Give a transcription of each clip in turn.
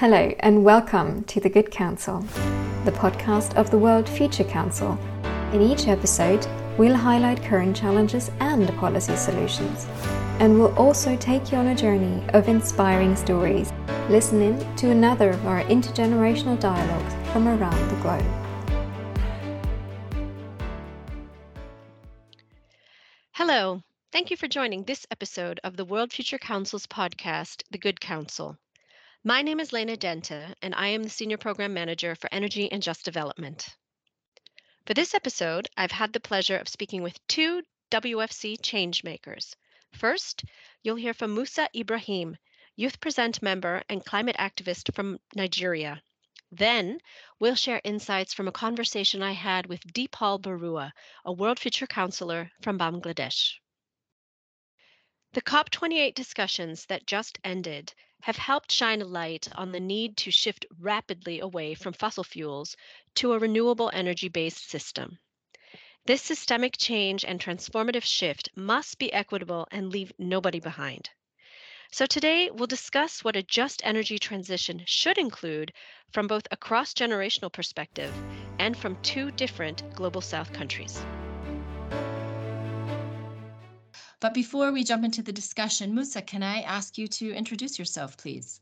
Hello and welcome to The Good Counsel, the podcast of the World Future Council. In each episode, we'll highlight current challenges and policy solutions. And we'll also take you on a journey of inspiring stories. Listen in to another of our intergenerational dialogues from around the globe. Hello, thank you for joining this episode of the World Future Council's podcast, The Good Counsel. My name is Lena Denta, and I am the Senior Program Manager for Energy and Just Development. For this episode, I've had the pleasure of speaking with two WFC changemakers. First, you'll hear from Musa Ibrahim, Youth Present member and climate activist from Nigeria. Then, we'll share insights from a conversation I had with Deepal Barua, a World Future Counselor from Bangladesh. The COP28 discussions that just ended have helped shine a light on the need to shift rapidly away from fossil fuels to a renewable energy-based system. This systemic change and transformative shift must be equitable and leave nobody behind. So today, we'll discuss what a just energy transition should include from both a cross-generational perspective and from two different Global South countries. But before we jump into the discussion, Musa, can I ask you to introduce yourself, please?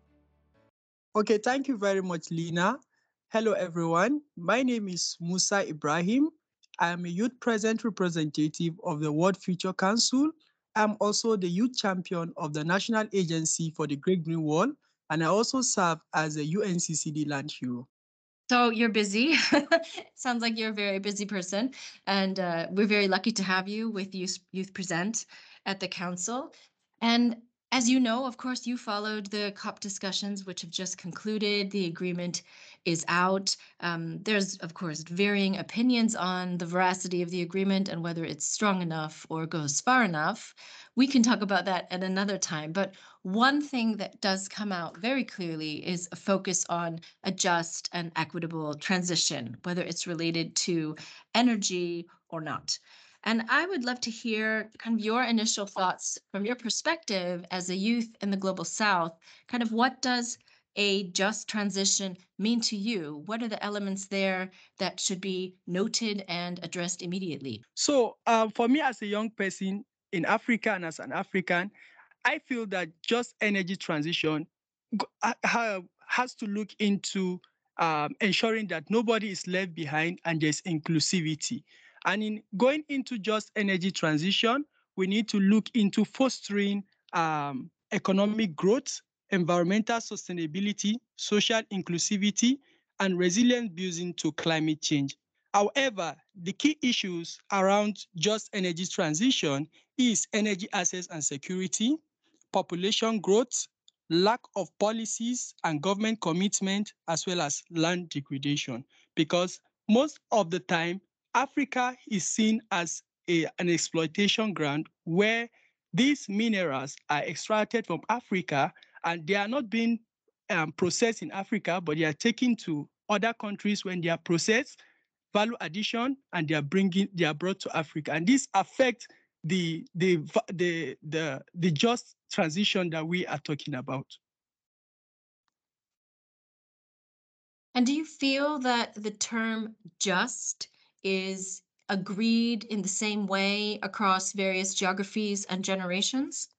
Okay, thank you very much, Lena. Hello, everyone. My name is Musa Ibrahim. I am a youth present representative of the World Future Council. I'm also the youth champion of the National Agency for the Great Green Wall, and I also serve as a UNCCD land hero. So you're busy. Sounds like you're a very busy person. And we're very lucky to have you with Youth Present at the Council. And as you know, of course, you followed the COP discussions, which have just concluded. The agreement is out. There's, of course, varying opinions on the veracity of the agreement and whether it's strong enough or goes far enough. We can talk about that at another time. But one thing that does come out very clearly is a focus on a just and equitable transition, whether it's related to energy or not. And I would love to hear kind of your initial thoughts from your perspective as a youth in the Global South. Kind of what does a just transition mean to you? What are the elements there that should be noted and addressed immediately? So for me as a young person in Africa and as an African, I feel that just energy transition has to look into ensuring that nobody is left behind and there's inclusivity. And in going into just energy transition, we need to look into fostering economic growth, environmental sustainability, social inclusivity, and resilient building to climate change. However, the key issues around just energy transition is energy access and security, population growth, lack of policies and government commitment, as well as land degradation. Because most of the time, Africa is seen as an exploitation ground where these minerals are extracted from Africa and they are not being processed in Africa, but they are taken to other countries when they are processed, value addition, and they are brought to Africa. And this affects the just transition that we are talking about. And do you feel that the term just is agreed in the same way across various geographies and generations?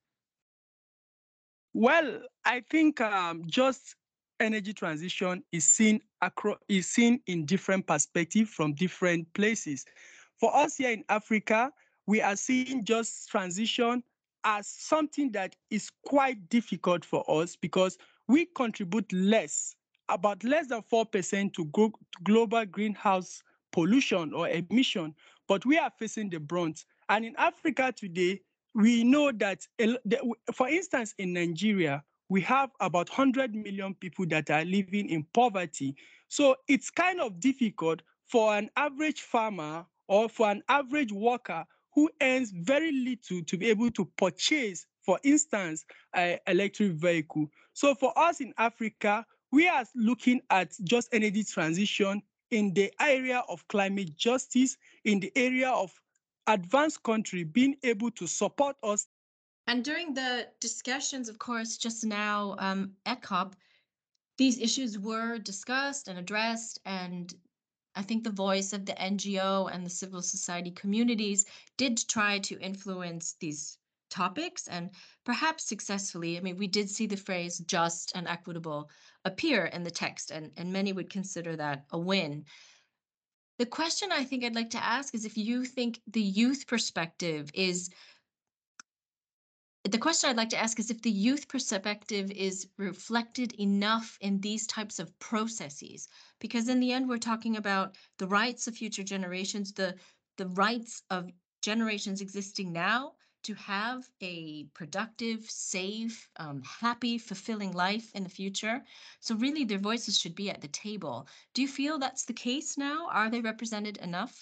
Well, I think just energy transition is seen in different perspectives from different places. For us here in Africa, we are seeing just transition as something that is quite difficult for us because we contribute about less than 4% to global greenhouse pollution or emission, but we are facing the brunt. And in Africa today, we know that, for instance, in Nigeria, we have about 100 million people that are living in poverty. So it's kind of difficult for an average farmer or for an average worker who earns very little to be able to purchase, for instance, an electric vehicle. So for us in Africa, we are looking at just energy transition in the area of climate justice, in the area of advanced country being able to support us. And during the discussions, of course, just now at COP, these issues were discussed and addressed, and I think the voice of the NGO and the civil society communities did try to influence these topics, and perhaps successfully. I mean, we did see the phrase just and equitable appear in the text, and many would consider that a win. The question I think I'd like to ask is if you think the youth perspective is the question I'd like to ask is if the youth perspective is reflected enough in these types of processes, because in the end, we're talking about the rights of future generations, the rights of generations existing now to have a productive, safe, happy, fulfilling life in the future. So really, their voices should be at the table. Do you feel that's the case now? Are they represented enough?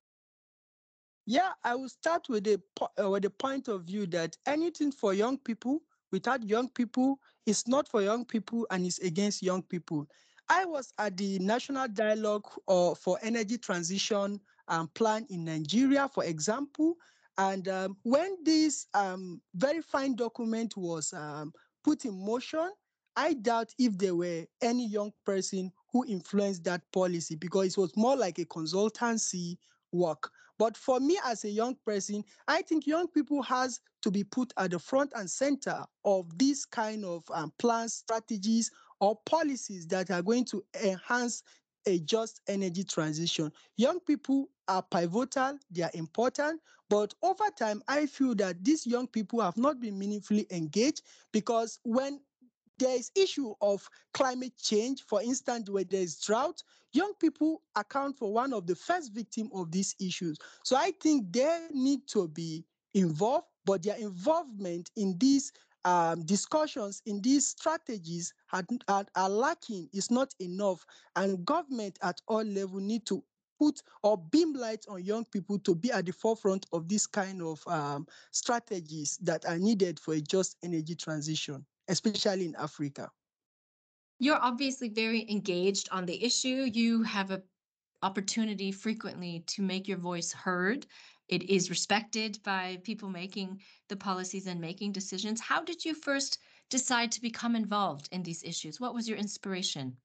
Yeah, I will start with the point of view that anything for young people without young people is not for young people and is against young people. I was at the National Dialogue for Energy Transition plan in Nigeria, for example, and when this very fine document was put in motion, I doubt if there were any young person who influenced that policy because it was more like a consultancy work. But for me as a young person, I think young people has to be put at the front and center of these kind of plans, strategies, or policies that are going to enhance a just energy transition. Young people are pivotal, they are important, but over time, I feel that these young people have not been meaningfully engaged because when there is issue of climate change, for instance, where there is drought, young people account for one of the first victims of these issues. So I think they need to be involved, but their involvement in these discussions, in these strategies are lacking, is not enough. And government at all levels need to put or beam light on young people to be at the forefront of this kind of strategies that are needed for a just energy transition, especially in Africa. You're obviously very engaged on the issue. You have an opportunity frequently to make your voice heard. It is respected by people making the policies and making decisions. How did you first decide to become involved in these issues? What was your inspiration?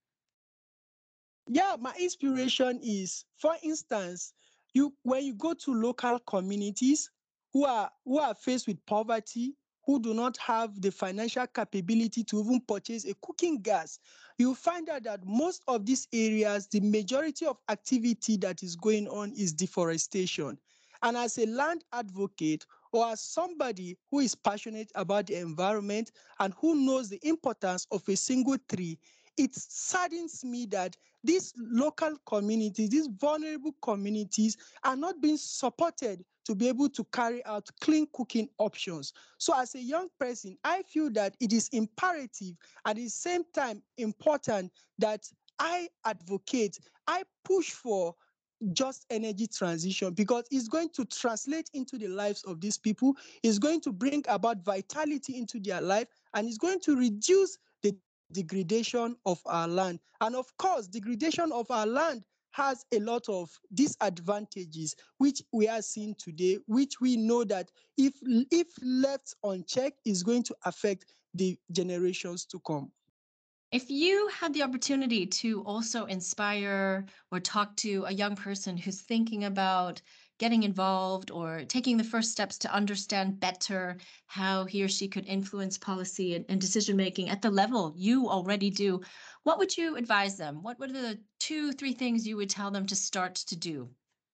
Yeah, my inspiration is, for instance, you when you go to local communities who are faced with poverty, who do not have the financial capability to even purchase a cooking gas, you find out that most of these areas, the majority of activity that is going on is deforestation. And as a land advocate or as somebody who is passionate about the environment and who knows the importance of a single tree, it saddens me that these local communities, these vulnerable communities, are not being supported to be able to carry out clean cooking options. So, as a young person, I feel that it is imperative at the same time important that I advocate, I push for just energy transition because it's going to translate into the lives of these people, it's going to bring about vitality into their life, and it's going to reduce the degradation of our land. And of course, degradation of our land has a lot of disadvantages, which we are seeing today, which we know that if left unchecked, is going to affect the generations to come. If you had the opportunity to also inspire or talk to a young person who's thinking about getting involved or taking the first steps to understand better how he or she could influence policy and decision making at the level you already do, what would you advise them? What are the 2, 3 things you would tell them to start to do?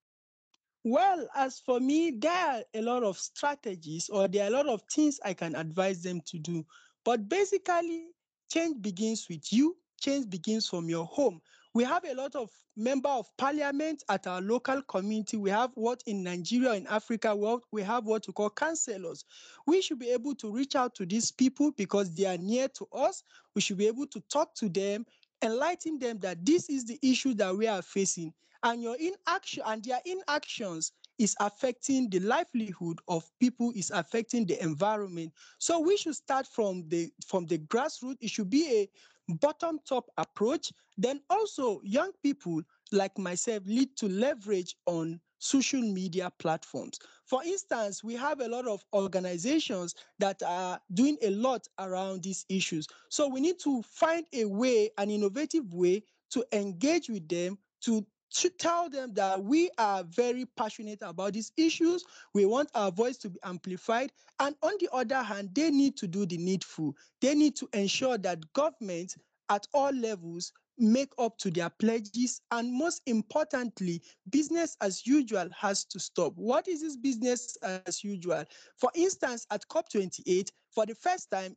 Well, as for me, there are a lot of strategies or there are a lot of things I can advise them to do. But basically, change begins with you, change begins from your home. We have a lot of member of parliament at our local community. We have what in Nigeria, in Africa, we have what we call councillors. We should be able to reach out to these people because they are near to us. We should be able to talk to them, enlighten them that this is the issue that we are facing, and your inaction and their inactions is affecting the livelihood of people, is affecting the environment. So we should start from the grassroots. It should be a bottom top approach. Then also young people like myself need to leverage on social media platforms. For instance, we have a lot of organizations that are doing a lot around these issues. So we need to find a way, an innovative way to engage with them, to tell them that we are very passionate about these issues. We want our voice to be amplified. And on the other hand, they need to do the needful. They need to ensure that governments at all levels make up to their pledges. And most importantly, business as usual has to stop. What is this business as usual? For instance, at COP28, for the first time,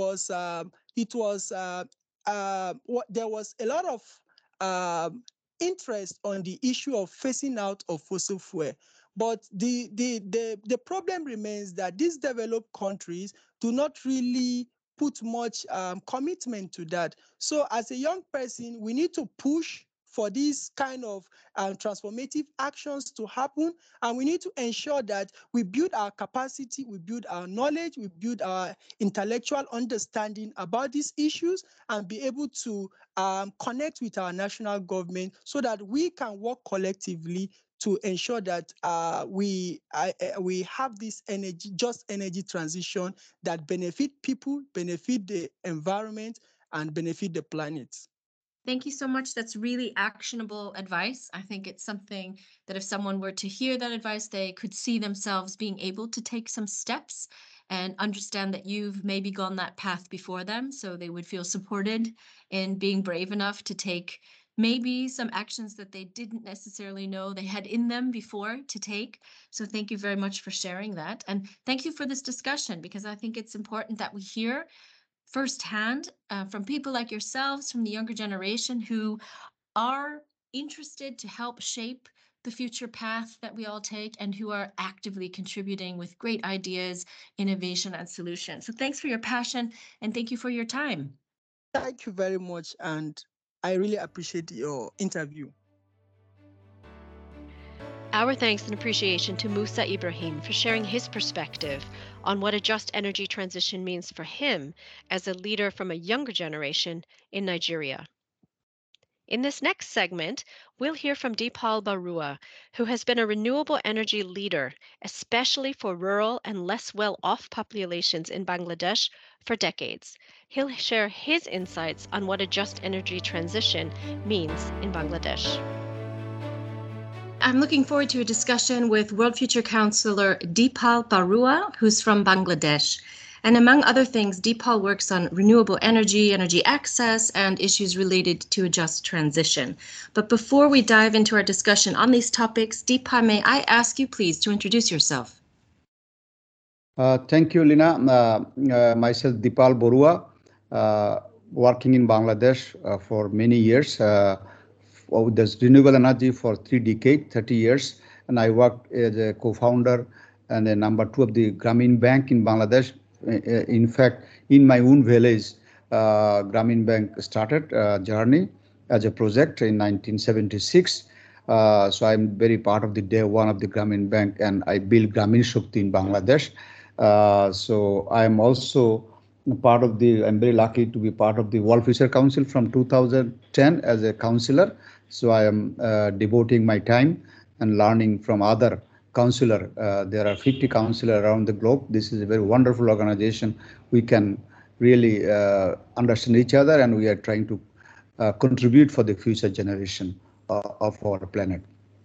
there was a lot of interest on the issue of phasing out of fossil fuel. But the problem remains that these developed countries do not really put much commitment to that. So as a young person, we need to push for these kind of transformative actions to happen. And we need to ensure that we build our capacity, we build our knowledge, we build our intellectual understanding about these issues, and be able to connect with our national government so that we can work collectively to ensure that we have this just energy transition that benefit people, benefit the environment, and benefit the planet. Thank you so much. That's really actionable advice. I think it's something that if someone were to hear that advice, they could see themselves being able to take some steps and understand that you've maybe gone that path before them. So they would feel supported in being brave enough to take maybe some actions that they didn't necessarily know they had in them before to take. So thank you very much for sharing that. And thank you for this discussion, because I think it's important that we hear firsthand from people like yourselves, from the younger generation, who are interested to help shape the future path that we all take, and who are actively contributing with great ideas, innovation, and solutions. So thanks for your passion, and thank you for your time. Thank you very much, and I really appreciate your interview. Our thanks and appreciation to Musa Ibrahim for sharing his perspective on what a just energy transition means for him as a leader from a younger generation in Nigeria. In this next segment, we'll hear from Deepal Barua, who has been a renewable energy leader, especially for rural and less well-off populations in Bangladesh, for decades. He'll share his insights on what a just energy transition means in Bangladesh. I'm looking forward to a discussion with World Future Councillor Deepal Barua, who's from Bangladesh. And among other things, Deepal works on renewable energy, energy access, and issues related to a just transition. But before we dive into our discussion on these topics, Deepal, may I ask you please to introduce yourself? Thank you, Lina. Myself, Deepal Barua, working in Bangladesh for many years. With this renewable energy for 3 decades, 30 years, and I worked as a co-founder and a number 2 of the Grameen Bank in Bangladesh. In fact, in my own village, Grameen Bank started a journey as a project in 1976. So I'm very part of the day one of the Grameen Bank, and I built Grameen Shakti in Bangladesh. So I'm also part of the, I'm very lucky to be part of the World Future Council from 2010 as a councillor. So I am devoting my time and learning from other councillors. There are 50 councillors around the globe. This is a very wonderful organization. We can really understand each other, and we are trying to contribute for the future generation of our planet.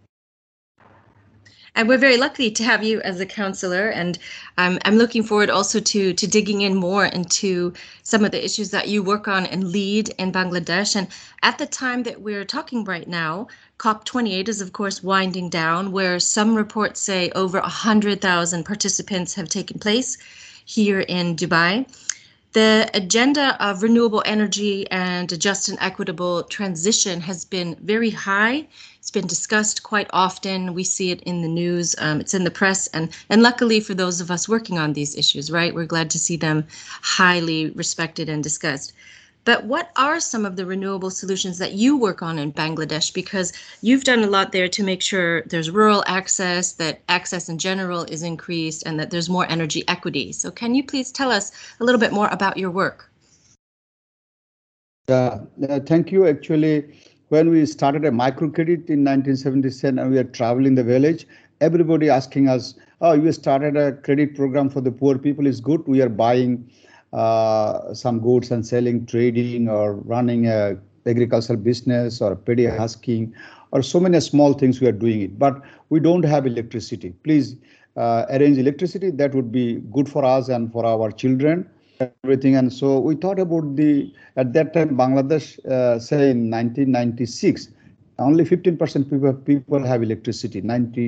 And we're very lucky to have you as a councillor, and I'm looking forward also to digging in more into some of the issues that you work on and lead in Bangladesh. And at the time that we're talking right now, COP28 is of course winding down, where some reports say over 100,000 participants have taken place here in Dubai. The agenda of renewable energy and a just and equitable transition has been very high. It's been discussed quite often. We see it in the news, it's in the press, and luckily for those of us working on these issues, right, we're glad to see them highly respected and discussed. But what are some of the renewable solutions that you work on in Bangladesh? Because you've done a lot there to make sure there's rural access, that access in general is increased, and that there's more energy equity. So can you please tell us a little bit more about your work? Thank you. Actually, when we started a microcredit in 1977 and we are traveling the village, everybody asking us, oh, you started a credit program for the poor people, is good. We are buying some goods and selling, trading, or running a agricultural business or petty husking, or so many small things we are doing it. But we don't have electricity. Please arrange electricity. That would be good for us and for our children, everything. And so we thought about at that time, Bangladesh, say in 1996, only 15% people have electricity,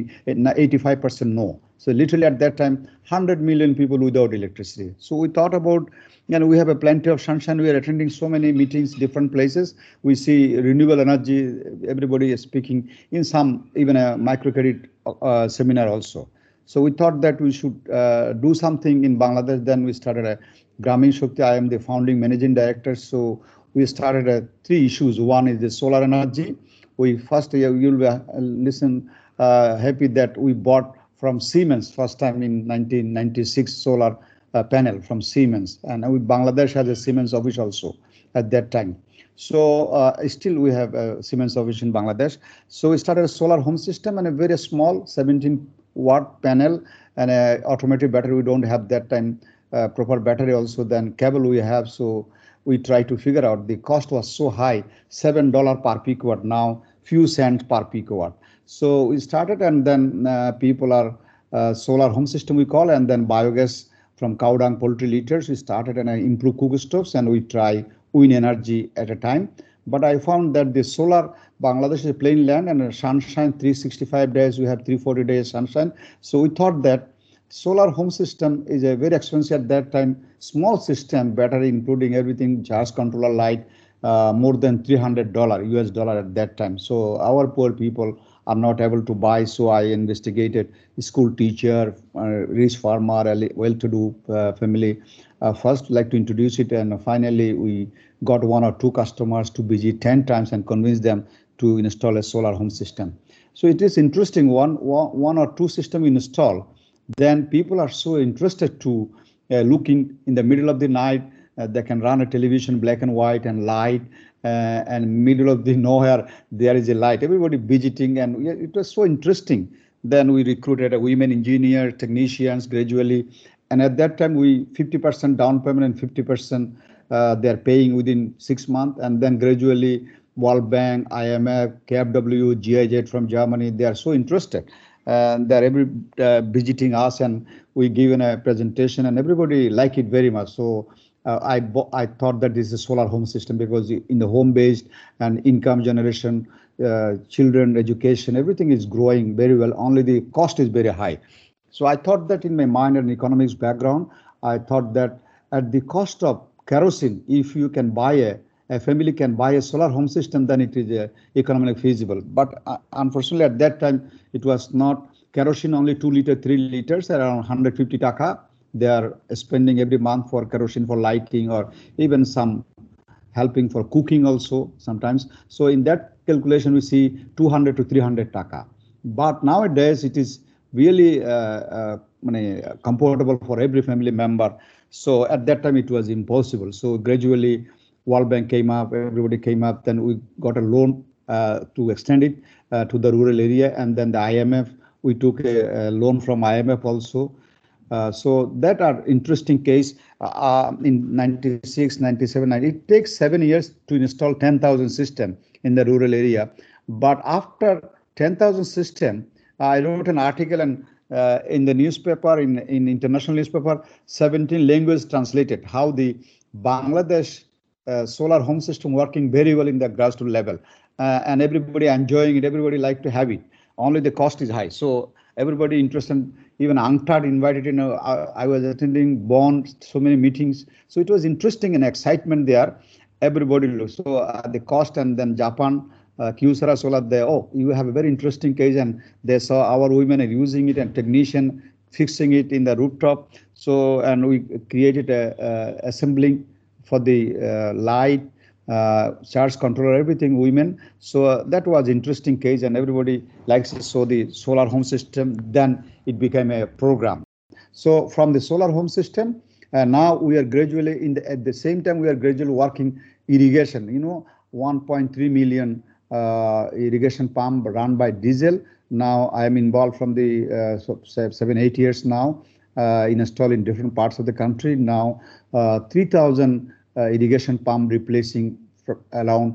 85% no. So literally at that time, 100 million people without electricity. So we thought about, we have a plenty of sunshine. We are attending so many meetings, different places. We see renewable energy. Everybody is speaking in some, even a microcredit seminar also. So we thought that we should do something in Bangladesh. Then we started a Gramin Shakti. I am the founding managing director. So we started 3 issues. One is the solar energy. We first, you'll listen happy that we bought from Siemens first time in 1996 solar panel from Siemens, and Bangladesh has a Siemens office also at that time. So still we have a Siemens office in Bangladesh. So we started a solar home system and a very small 17-watt panel and a automatic battery. We don't have that time proper battery also, then cable we have. So we try to figure out, the cost was so high, $7 per picowatt, now few cents per picowatt. So we started, and then people are solar home system we call, and then biogas from cow dung poultry litters. We started and improve cook stoves, and we try wind energy at a time. But I found that the solar, Bangladesh is a plain land and sunshine 365 days, we have 340 days sunshine. So we thought that solar home system is a very expensive at that time, small system, battery including everything, charge controller, light, more than $300 US dollar at that time. So our poor people are not able to buy. So I investigated school teacher, rich farmer, well-to-do family. First, like to introduce it, and finally we got 1 or 2 customers to visit 10 times and convince them to install a solar home system. So it is interesting. One or 2 system install, then people are so interested to looking in the middle of the night. They can run a television, black and white, and light, and middle of the nowhere there is a light. Everybody visiting, and it was so interesting. Then we recruited a women engineer, technicians gradually, and at that time we 50% down payment and 50% they are paying within 6 months, and then gradually World Bank, IMF, KfW, GIZ from Germany, they are so interested. They're visiting us, and we given a presentation, and everybody like it very much. So I thought that this is a solar home system, because in the home based and income generation, children education, everything is growing very well. Only the cost is very high. So I thought that in my mind and economics background, I thought that at the cost of kerosene, if you can buy a family can buy a solar home system, then it is economically feasible. But unfortunately, at that time, it was not. Kerosene only 2 liters, 3 liters, around 150 taka. They are spending every month for kerosene for lighting, or even some helping for cooking also sometimes. So in that calculation, we see 200 to 300 taka. But nowadays, it is really comfortable for every family member. So at that time, it was impossible. So gradually, World Bank came up, everybody came up, then we got a loan to extend it to the rural area, and then the IMF, we took a loan from IMF also. So that are interesting case in 96, 97, it takes 7 years to install 10,000 system in the rural area. But after 10,000 system, I wrote an article and in the newspaper, in international newspaper, 17 languages translated, how the Bangladesh solar home system working very well in the grassroots level, and everybody enjoying it, everybody like to have it. Only the cost is high. So everybody interested, even UNCTAD invited, I was attending Bonn, so many meetings. So it was interesting and excitement there. Everybody looked. So the cost, and then Japan, Kyocera Solar, you have a very interesting case, and they saw our women are using it and technician fixing it in the rooftop. So, and we created a assembling for the light, charge controller, everything women. So that was interesting case, and everybody likes it. So the solar home system, then it became a program. So from the solar home system, now we are gradually at the same time we are gradually working irrigation. 1.3 million irrigation pump run by diesel. Now I am involved from the 7-8 years now in installing different parts of the country. Now 3,000 irrigation pump replacing around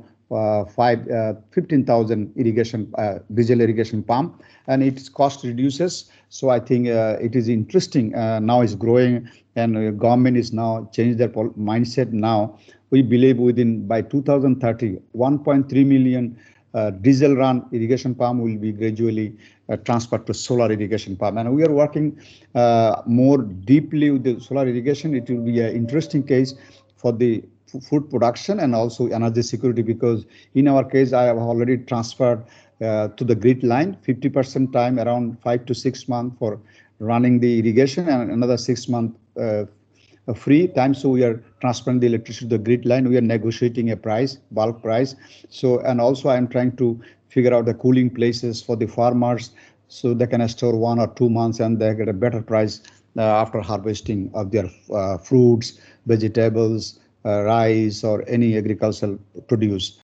15,000 irrigation diesel irrigation pump, and its cost reduces. So I think it is interesting. Now it's growing, and government is now changed their mindset. Now we believe by 2030, 1.3 million diesel run irrigation pump will be gradually transferred to solar irrigation pump, and we are working more deeply with the solar irrigation. It will be an interesting case for the food production and also energy security, because in our case I have already transferred to the grid line 50% time, around 5 to 6 months for running the irrigation, and another 6 months free time. So we are transferring the electricity to the grid line. We are negotiating a price, bulk price. So, and also I'm trying to figure out the cooling places for the farmers so they can store 1 or 2 months and they get a better price after harvesting of their fruits, vegetables, rice, or any agricultural produce.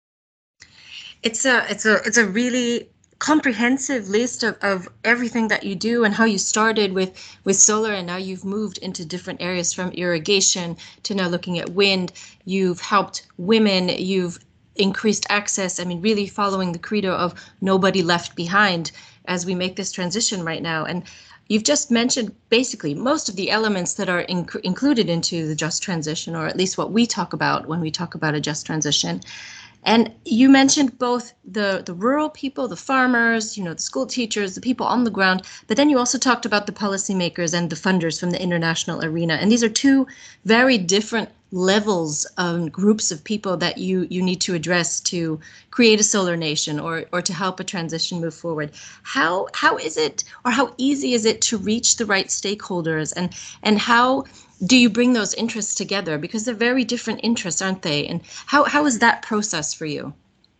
It's a really comprehensive list of everything that you do and how you started with solar, and now you've moved into different areas from irrigation to now looking at wind. You've helped women, you've increased access. I mean, really following the credo of nobody left behind as we make this transition right now. And you've just mentioned basically most of the elements that are included into the just transition, or at least what we talk about when we talk about a just transition. And you mentioned both the rural people, the farmers, the school teachers, the people on the ground, but then you also talked about the policymakers and the funders from the international arena. And these are two very different levels of groups of people that you need to address to create a solar nation or to help a transition move forward. How is it, or how easy is it to reach the right stakeholders, and how do you bring those interests together? Because they're very different interests, aren't they? And how is that process for you?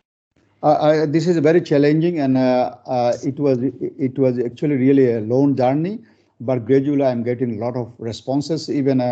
This is very challenging, and it was actually really a long journey, but gradually I'm getting a lot of responses. Even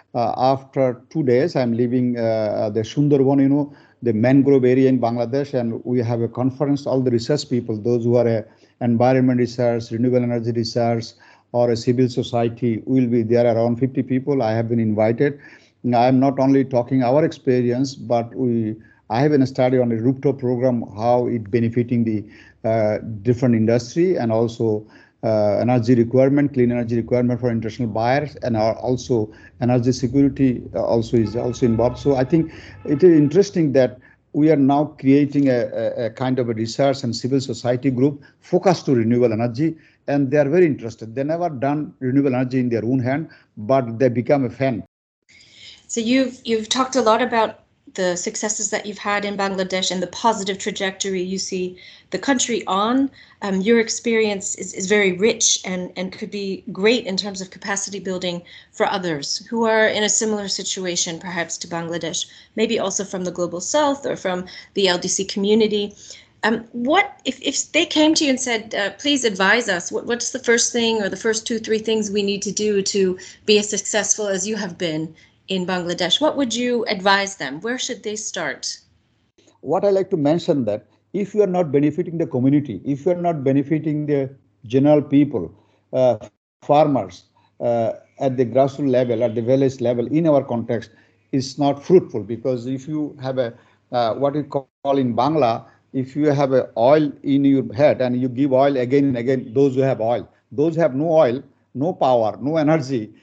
after 2 days, I'm leaving the Sundarban, the mangrove area in Bangladesh, and we have a conference. All the research people, those who are environment research, renewable energy research, or a civil society, will be there, around 50 people. I have been invited. Now, I'm not only talking our experience, but I have been study on a rooftop program, how it benefiting the different industry, and also energy requirement, clean energy requirement for international buyers, and also energy security is also involved. So I think it is interesting that we are now creating a kind of a research and civil society group focused to renewable energy, and they are very interested. They never done renewable energy in their own hand, but they become a fan. So you've talked a lot about the successes that you've had in Bangladesh and the positive trajectory you see the country on. Your experience is very rich and could be great in terms of capacity building for others who are in a similar situation, perhaps to Bangladesh, maybe also from the Global South or from the LDC community. What if they came to you and said, please advise us, what's the first thing or the first 2-3 things we need to do to be as successful as you have been in Bangladesh? What would you advise them? Where should they start? What I like to mention that if you are not benefiting the community, if you are not benefiting the general people, farmers at the grassroots level, at the village level, in our context, is not fruitful. Because if you have what we call in Bangla, if you have oil in your head and you give oil again and again, those who have oil, those who have no oil, no power, no energy,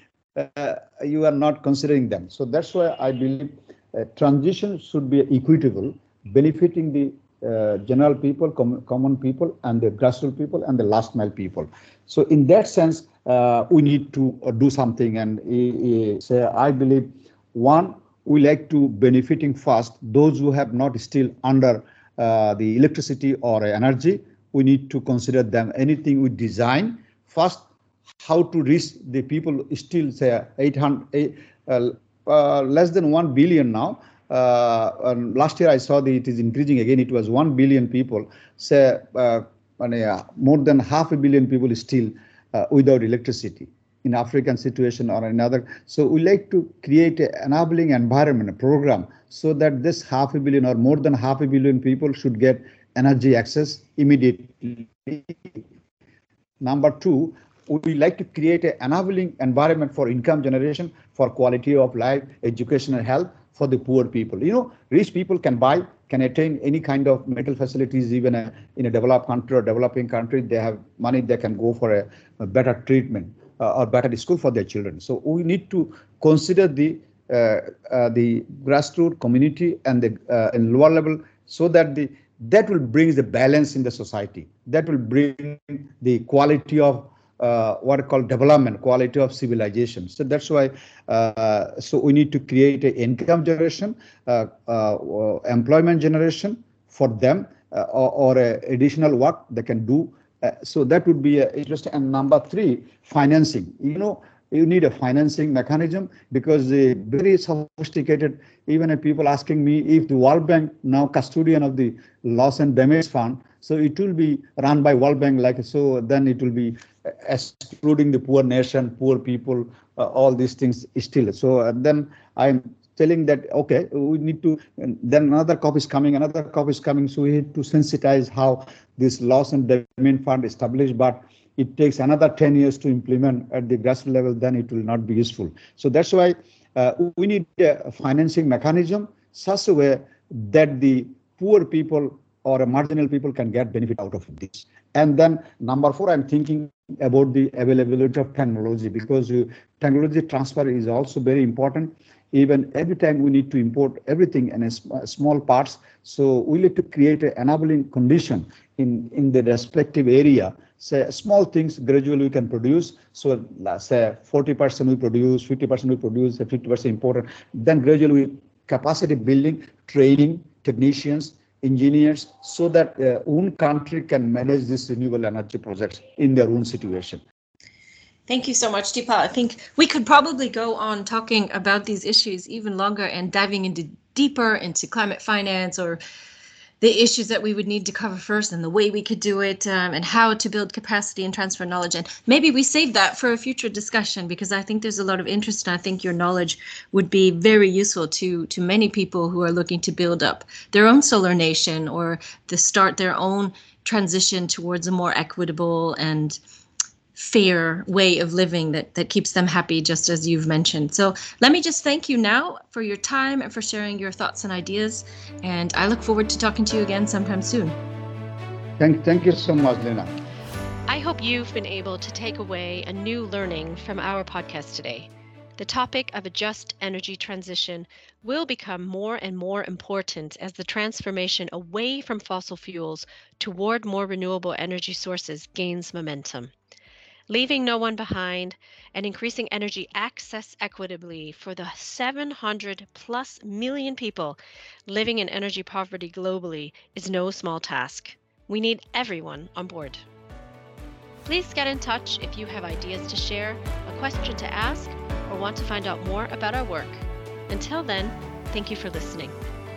you are not considering them. So that's why I believe transition should be equitable, benefiting the general people, common people, and the grassroots people, and the last mile people. So in that sense, we need to do something. And so I believe, one, we like to benefiting first those who have not still under the electricity or energy. We need to consider them. Anything we design first, how to reach the people still say 800, less than 1 billion now. Last year I saw that it is increasing again. It was 1 billion people. Say more than 500 million people is still without electricity in African situation or another. So we like to create an enabling environment, a program, so that this 500 million or more than 500 million people should get energy access immediately. Number two, we like to create an enabling environment for income generation, for quality of life, education and health for the poor people. Rich people can attain any kind of medical facilities, even in a developed country or developing country. They have money, they can go for a better treatment or better school for their children. So we need to consider the grassroots community and the in lower level, so that that will bring the balance in the society. That will bring the quality of what I call development, quality of civilization. So that's why. So we need to create an income generation, employment generation for them, or additional work they can do. So that would be interesting. And number three, financing. You need a financing mechanism, because the very sophisticated, even if people asking me if the World Bank now custodian of the loss and damage fund, so it will be run by World Bank, so then it will be excluding the poor nation, poor people, all these things still. So then I'm telling that, okay, we need to, then another COP is coming, so we need to sensitize how this loss and damage fund is established, but it takes another 10 years to implement at the grassroots level, then it will not be useful. So that's why we need a financing mechanism such a way that the poor people or marginal people can get benefit out of this. And then number four, I'm thinking about the availability of technology, because technology transfer is also very important. Even every time we need to import everything in small parts, so we need to create an enabling condition in the respective area. Say small things gradually we can produce. So say 40% we produce, 50% we produce, 50% important. Then gradually we capacity building, training technicians, engineers, so that own country can manage this renewable energy projects in their own situation. Thank you so much, Dipal. I think we could probably go on talking about these issues even longer and diving deeper into climate finance, or the issues that we would need to cover first, and the way we could do it, and how to build capacity and transfer knowledge. And maybe we save that for a future discussion, because I think there's a lot of interest, and I think your knowledge would be very useful to many people who are looking to build up their own solar nation, or to start their own transition towards a more equitable and fair way of living that keeps them happy, just as you've mentioned. So let me just thank you now for your time and for sharing your thoughts and ideas. And I look forward to talking to you again sometime soon. Thank you so much, Lena. I hope you've been able to take away a new learning from our podcast today. The topic of a just energy transition will become more and more important as the transformation away from fossil fuels toward more renewable energy sources gains momentum. Leaving no one behind and increasing energy access equitably for the 700+ million people living in energy poverty globally is no small task. We need everyone on board. Please get in touch if you have ideas to share, a question to ask, or want to find out more about our work. Until then, thank you for listening.